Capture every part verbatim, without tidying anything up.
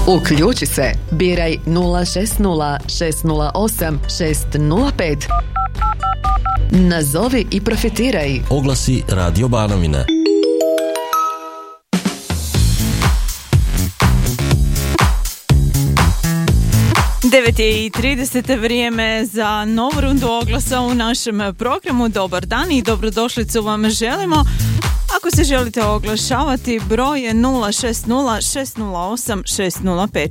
Uključi se, biraj nula šest nula šest nula osam šest nula pet. Nazovi i profitiraj. Oglasi Radio Banovina. devet je i trideset, vrijeme za novu rundu oglasa u našem programu. Dobar dan i dobrodošlicu vam želimo. Ako se želite oglašavati, broj je nula šest nula šest nula osam šest nula pet.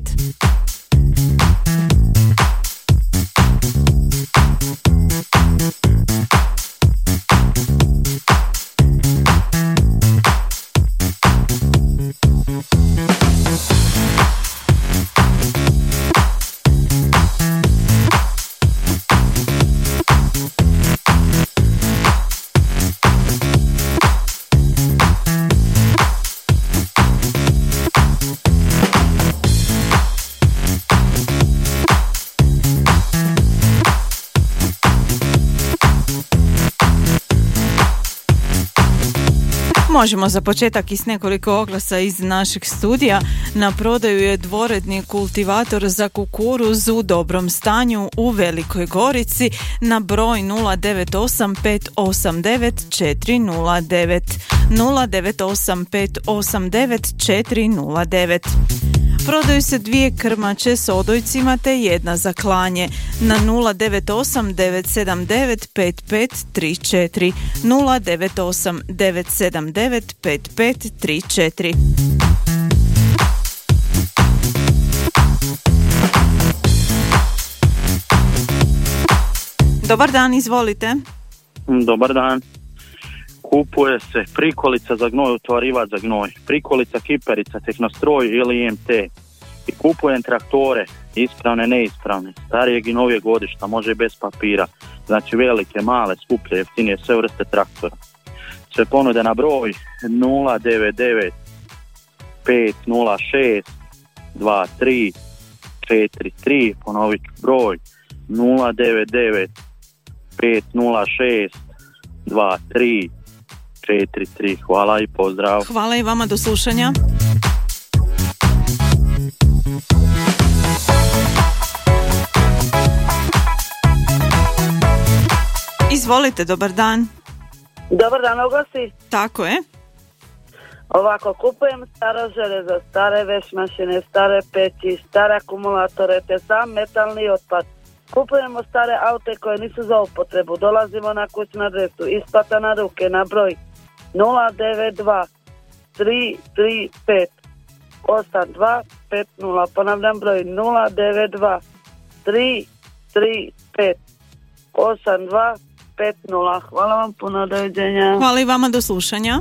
Možemo za početak i s nekoliko oglasa iz našeg studija. Na prodaju je dvoredni kultivator za kukuruz u dobrom stanju u Velikoj Gorici na broj nula devet osam pet osam devet četiri nula devet nula devet osam pet osam devet četiri nula devet. Prodaju se dvije krmače s odojcima te jedna za klanje na nula devet osam devet sedam devet pet pet tri četiri nula devet osam devet sedam devet pet pet tri četiri. Dobar dan, izvolite. Dobar dan. Kupuje se prikolica za gnoj, utvarivač za gnoj, prikolica, kiperica, tehnostroj ili I M T. I kupujem traktore, ispravne, neispravne, starijeg i novijeg godišta, može i bez papira. Znači velike, male, skuplje, jeftinije, sve vrste traktora. Sve ponude na broj nula devet devet pet nula šest dva tri četiri tri, ponovit broj nula devet devet pet nula šest dva tri četiri tri. Hvala i pozdrav. Hvala i vama, do slušanja. Izvolite, dobar dan. Dobar dan, oglasi. Tako je. Ovako, kupujem staro železo, stare vešmašine, stare peći, stare akumulatore, te sam metalni otpad. Kupujemo stare aute koje nisu za upotrebu. Dolazimo na kućnu adresu. Isplata na ruke na broj nula devet dva tri tri pet osam dva pet nula. Ponavljam broj nula devet dva tri tri pet osam dva pet nula. Hvala vam puno, doviđenja. Hvala i vama, do slušanja.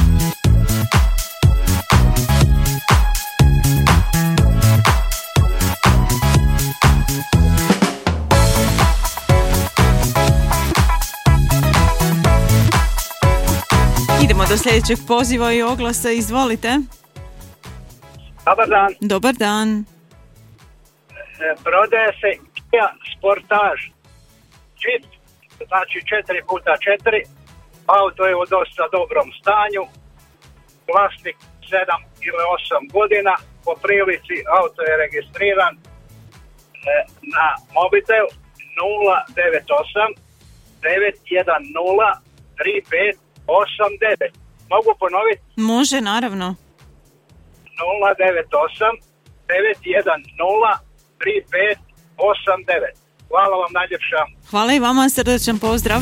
Idemo do sljedećeg poziva i oglasa, izvolite. Dobar dan. Dobar dan. Prodaje se Kia Sportage Jeep, znači četiri puta četiri. Auto je u dosta dobrom stanju. Vlasnik sedam ili osam godina. Po prilici auto je registriran na mobitel nula devet osam devet jedan nula tri pet osam devet. Mogu ponoviti? Može, naravno. nula devet osam devet jedan nula tri pet osam devet. Hvala vam najljepša. Hvala i vama, srdečan pozdrav.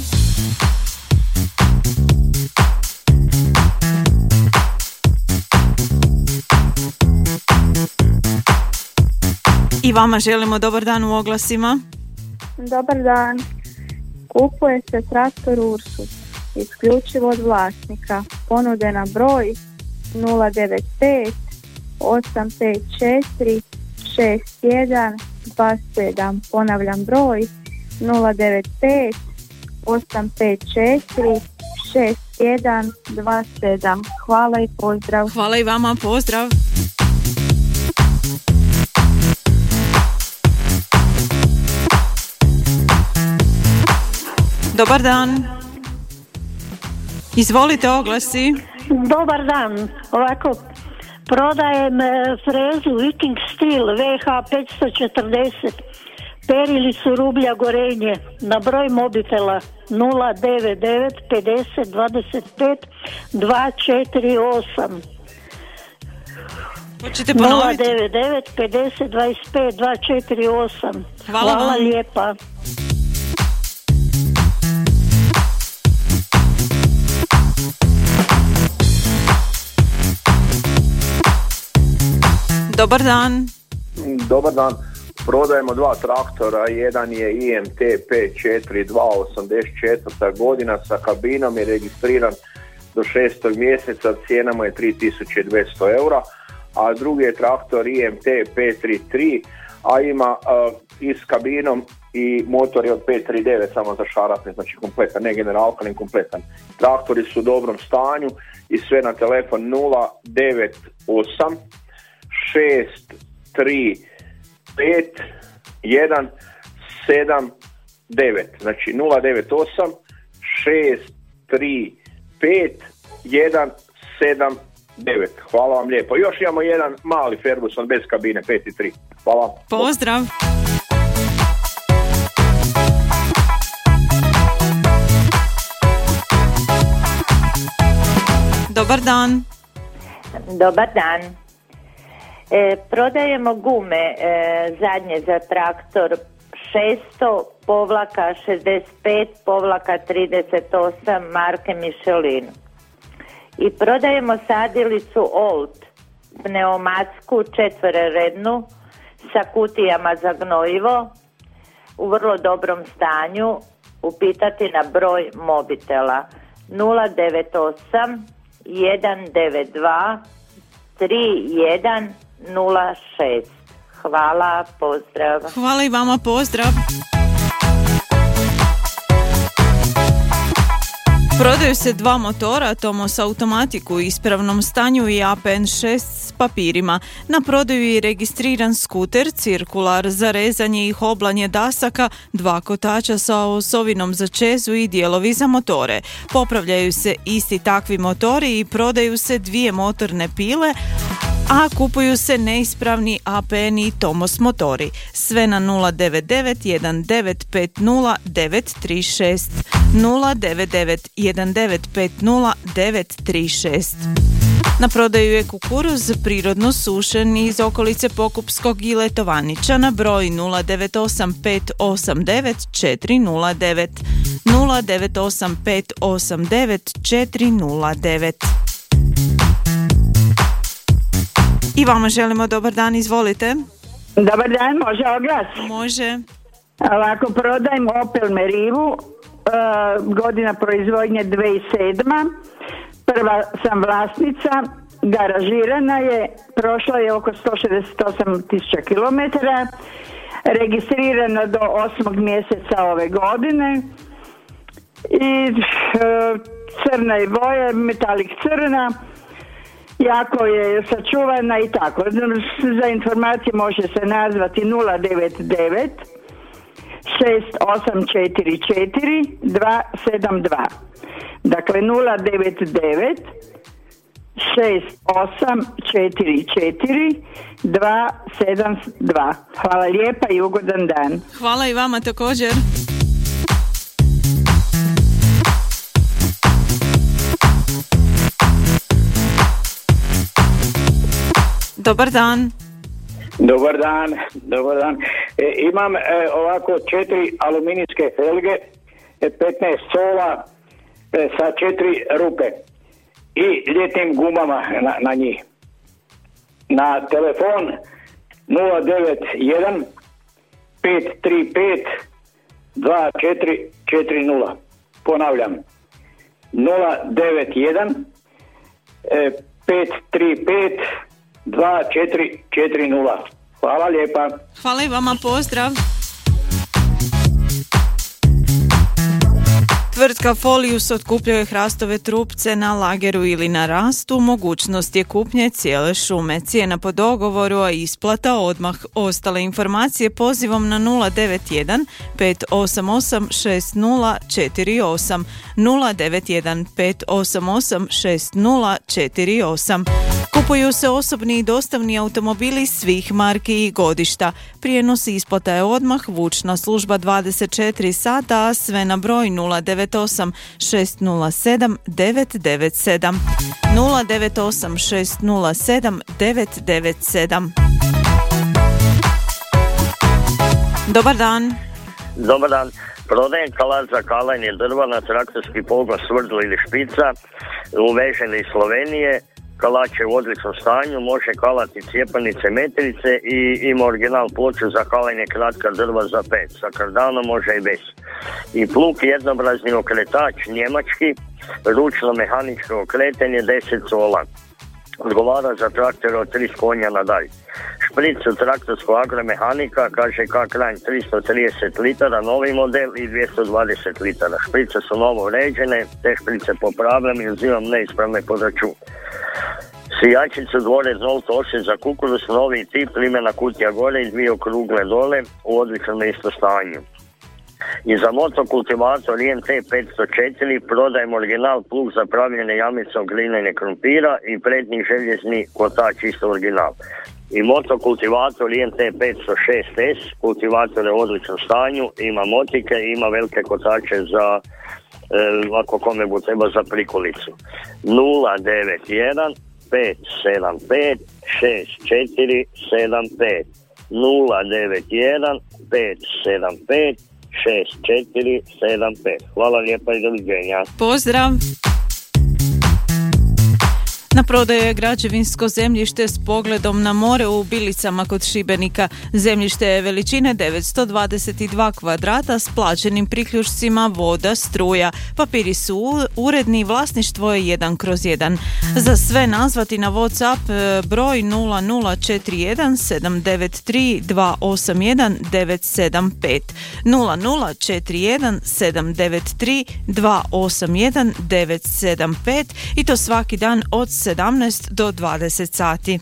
I vama želimo dobar dan u oglasima. Dobar dan. Kupuje se traktor Ursus, isključivo od vlasnika. Ponude na broj nula devet pet osam pet četiri šest jedan dva sedam. Ponavljam broj nula devet pet osam pet četiri šest jedan dva sedam. Hvala i pozdrav. Hvala i vama, pozdrav. Dobar dan. Izvolite, oglasi. Dobar dan. Ovako, Prodajem e, frezu Viking Steel V H petsto četrdeset, perilicu rublja Gorenje, na broj mobitela nula devet devet pedeset dvadeset pet dva četiri osam. Hoćete ponoviti? nula devet devet pedeset dvadeset pet dva četiri osam. Hvala, Hvala vam. lijepa. Dobar dan. Dobar dan. Prodajemo dva traktora, jedan je I M T P četiri dva osamdeset četvrta godina sa kabinom i registriran do šestog mjeseca, cijena mu je tri tisuće dvjesto eura, a drugi je traktor I M T P trideset tri, a ima uh, i s kabinom i motor je od pet trideset devet samo za šarapne, znači kompletan, ne generalka, ne kompletan. Traktori su u dobrom stanju i sve na telefon nula devet osam šest tri pet jedan sedam devet, znači nula devet osam šest tri pet jedan sedam devet. Hvala vam lijepo. Još imamo jedan mali Ferguson bez kabine pet tri. Hvala. Pozdrav. Dobar dan. Dobar dan. E, prodajemo gume e, zadnje za traktor šesto povlaka šezdeset pet povlaka trideset osam marke Michelin. I prodajemo sadilicu Old pneumatsku četverorednu sa kutijama za gnojivo u vrlo dobrom stanju. Upitati na broj mobitela nula devet osam jedan devet dva tri jedan nula šest. Hvala, pozdrav. Hvala i vama, pozdrav. Prodaju se dva motora, Tomos automatiku u ispravnom stanju i A P N šest s papirima. Na prodaju je registriran skuter, cirkular za rezanje i hoblanje dasaka, dva kotača sa osovinom za čezu i dijelovi za motore. Popravljaju se isti takvi motori i prodaju se dvije motorne pile, a kupuju se neispravni A P N i Tomos motori. Sve na nula devet devet jedan devet pet nula devet tri šest. nula devet devet jedan devet pet nula devet tri šest. Na prodaju je kukuruz prirodno sušen iz okolice Pokupskog i Letovanića na broj nula devet osam pet osam devet četiri nula devet. nula devet osam pet osam devet četiri nula devet. I vama želimo dobar dan, izvolite. Dobar dan, može oglas? Može. Ovako, prodajem Opel Merivu, uh, godina proizvodnje dvije tisuće sedma. Prva sam vlasnica, garažirana je, prošla je oko sto šezdeset osam tisuća kilometara, registrirana do osmog mjeseca ove godine i uh, crna je boja, metalik crna. Jako je sačuvana i tako. Za informacije može se nazvati nula devet devet šest osam četiri četiri dva sedam dva. Dakle nula devet devet šest osam četiri četiri dva sedam dva. Hvala lijepa i ugodan dan. Hvala i vama također. Dobar dan. Dobar dan, dobar dan. E, imam e, ovako četiri aluminijske felge, e, petnaest sola e, sa četiri rupe i ljetnim gumama na, na njih. Na telefon nula devet jedan pet tri pet dva četiri četiri nula. Ponavljam, nula devet jedan pet tri pet dva četiri četiri nula. Hvala lijepa. Hvala i vama, pozdrav. Tvrtka Folius otkupljuje hrastove trupce na lageru ili na rastu. Mogućnost je kupnje cijele šume. Cijena po dogovoru, a isplata odmah. Ostale informacije pozivom na nula devet jedan pet osam osam šest nula četiri osam. nula devet jedan pet osam osam šest nula četiri osam. Kupuju se osobni i dostavni automobili svih marki i godišta. Prijenos i isplata je odmah, vučna služba dvadeset četiri sata, a sve na broj nula devet osam šest nula sedam devet devet sedam. nula devet osam šest nula sedam devet devet sedam. Dobar dan. Dobar dan. Prodajem kalač za kalanje drva na traktorski pogon Svrdlo ili Špica, uvežen iz Slovenije. Kalač je u odličnom stanju, može kalati cijepanice, metrice i ima original ploču za kalanje kratka drva za pet. Sa kardanom može i bez. I plug jednobrazni okretač njemački, ručno mehaničko okretanje deset cola. Odgovara za traktore od tri konja nadalje. Špric u traktorsko agromehanika, kaže K. Kranj, tristo trideset litara, novi model i dvjesto dvadeset litara. Šprice su novo uređene, te šprice popravljam i uzimam neispravne po računu. Sijačicu dvore Zolt osje za kukuruz, novi tip, limena kutija gore i dvije okrugle dole u odličnom isto stanju. I za motokultivator I M T petsto četiri prodajem original plug za pravljenje jamice od glinene krumpira i prednji željezni kotač isto original. I motokultivator I M T petsto šest S, kultivator je u odličnom stanju, ima motike i ima velike kotače za e, ako kome bu treba za prikolicu. nula devet jedan pet sedam pet šest četiri sedam pet nula devet jedan pet sedam pet šest četiri sedam pet. Hvala lijepa i doviđenja. Pozdrav! Na prodaju je građevinsko zemljište s pogledom na more u Bilicama kod Šibenika. Zemljište je veličine devetsto dvadeset dva kvadrata s plaćenim priključcima voda, struja. Papiri su uredni, vlasništvo je jedan kroz jedan. Za sve nazvati na WhatsApp broj nula nula četiri jedan sedam devet tri dva osam jedan devet sedam pet nula nula četiri jedan sedam devet tri dva osam jedan devet sedam pet i to svaki dan od sedamnaest do dvadeset sati.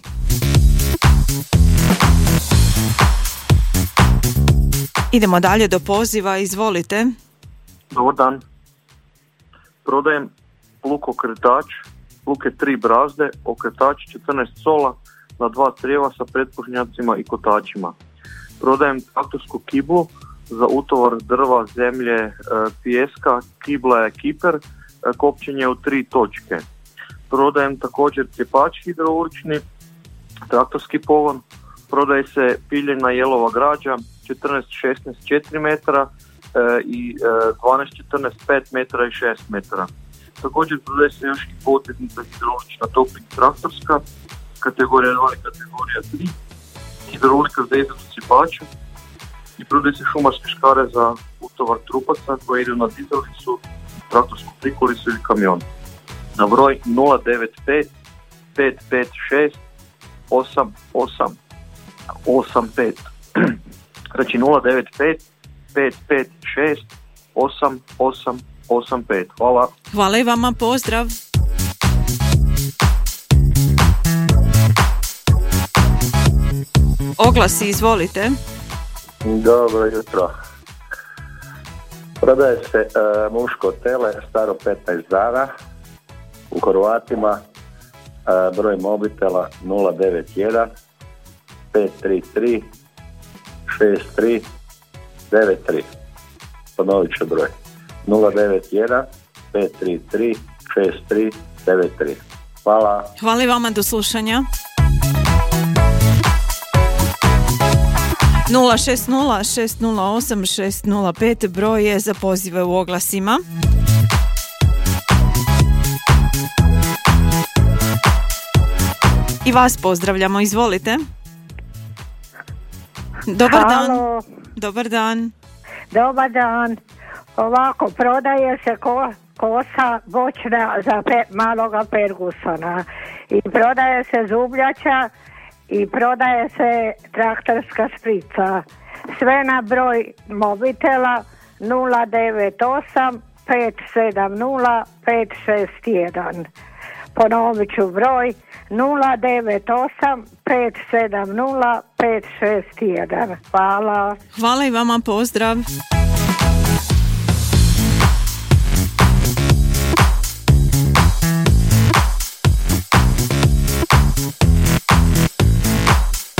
Idemo dalje do poziva, izvolite. Dobar dan. Prodajem plug okretač, plug je tri brazde, okretač četrnaest sola na dva crijeva sa pretpužnjacima i kotačima. Prodajem traktorsku kiblu za utovar drva, zemlje, pijeska, kibla je kiper, kopčenje u tri točke. Prodajem također cijepač hidraulični, traktorski pogon, prodaje se piljena jelova građa četrnaest šesnaest četiri metra e, i e, dvanaest četrnaest pet metra i šest metara. Također prodaje se još i poteznica hidraulična topnik traktorska, kategorija dva i kategorija tri, hidraulika za izradu cijepača i prodaje se šumarske škare za utovar trupaca koje idu na dizalicu, traktorsku prikolicu ili kamion. Na broj nula devet pet pet pet šest osam osam osam pet. Znači nula devet pet pet pet šest osam osam osam pet. Hvala. Hvala i vama, pozdrav. Oglasi, izvolite. Dobro jutro. Prodaje se uh, muško tele, staro petnaest dana, u Horvatima, uh, broj mobitela nula devet jedan pet tri tri šest tri devet tri. Ponovit ću broj nula devet jedan pet tri tri šest tri devet tri. Hvala. Hvala i vama, do slušanja. nula šest nula šest nula osam šest nula pet broj je za pozive u oglasima. I vas pozdravljamo, izvolite. Dobar dan. Halo. Dobar dan. Dobar dan. Ovako, prodaje se ko, kosa voćna za pe, maloga Fergusona i prodaje se zubljača i prodaje se traktorska šprica. Sve na broj mobitela nula devet osam pet sedam nula pet šest jedan. Ponovit ću broj nula devet osam pet sedam nula pet šest jedan. Hvala. Hvala i vama, pozdrav.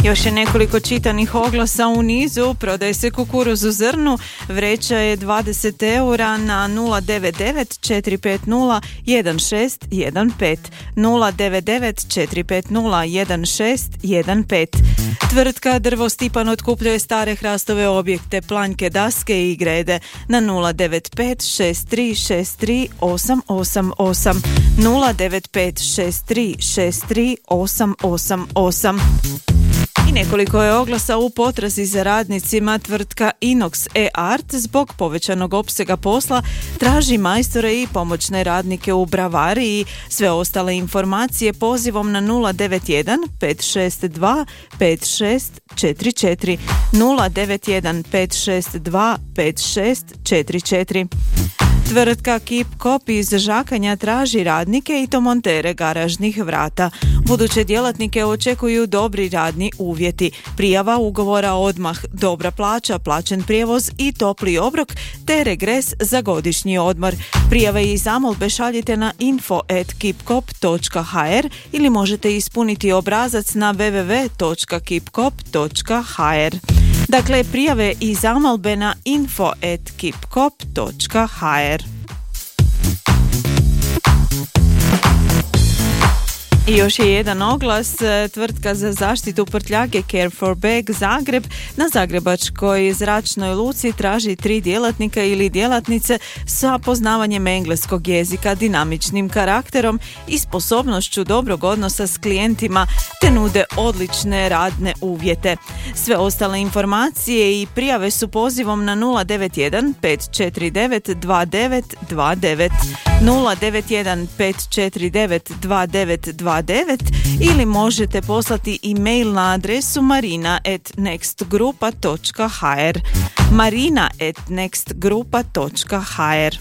Još je nekoliko čitanih oglasa u nizu. Prodaje se kukuruz u zrnu, vreća je dvadeset eura na nula devet devet četiri pet nula jedan šest jedan pet nula devet devet četiri pet nula jedan šest jedan pet. Tvrtka Drvo Stipan otkupljuje stare hrastove objekte, planjke, daske i grede na nula devet pet šest tri šest tri osam osam osam nula devet pet šest tri šest tri osam osam osam. I nekoliko je oglasa u potrazi za radnicima. Tvrtka Inox e-Art zbog povećanog opsega posla traži majstore i pomoćne radnike u bravariji. Sve ostale informacije pozivom na nula devet jedan pet šest dva pet šest četiri četiri nula devet jedan pet šest dva pet šest četiri četiri. Tvrtka Keep Kop iz Žakanja traži radnike i to montere garažnih vrata. Buduće djelatnike očekuju dobri radni uvjeti, prijava ugovora odmah, dobra plaća, plaćen prijevoz i topli obrok te regres za godišnji odmor. Prijave i zamolbe šaljite na info at keepkop točka h r ili možete ispuniti obrazac na w w w točka keepkop točka h r. Dakle, prijave i zamolbe na info at keepkop točka h r. I još je jedan oglas. Tvrtka za zaštitu prtljage Care for Bag Zagreb na zagrebačkoj zračnoj luci traži tri djelatnika ili djelatnice sa poznavanjem engleskog jezika, dinamičnim karakterom i sposobnošću dobrog odnosa s klijentima te nude odlične radne uvjete. Sve ostale informacije i prijave su pozivom na nula devet jedan pet četiri devet dva devet dva devet nula devet jedan pet četiri devet dva devet dva devet ili možete poslati e-mail na adresu marina at nextgrupa točka h r marina at nextgrupa točka h r.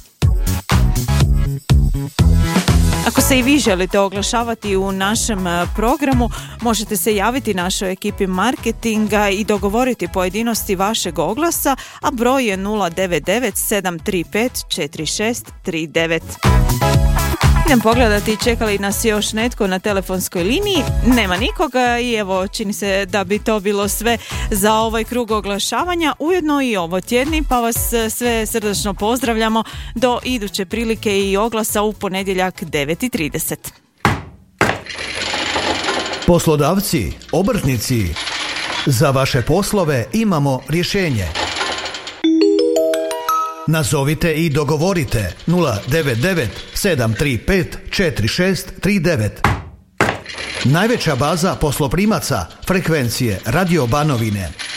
Ako se i vi želite oglašavati u našem programu, možete se javiti našoj ekipi marketinga i dogovoriti pojedinosti vašeg oglasa, a broj je nula devet devet sedam tri pet četiri šest tri devet. Idem pogledati čeka li nas još netko na telefonskoj liniji. Nema nikoga i evo čini se da bi to bilo sve za ovaj krug oglašavanja, ujedno i ovo tjedni, pa vas sve srdačno pozdravljamo do iduće prilike i oglasa u ponedjeljak devet i trideset. Poslodavci, obrtnici, za vaše poslove imamo rješenje. Nazovite i dogovorite nula devet devet sedam tri pet četiri šest tri devet. Najveća baza posloprimaca frekvencije Radio Banovine.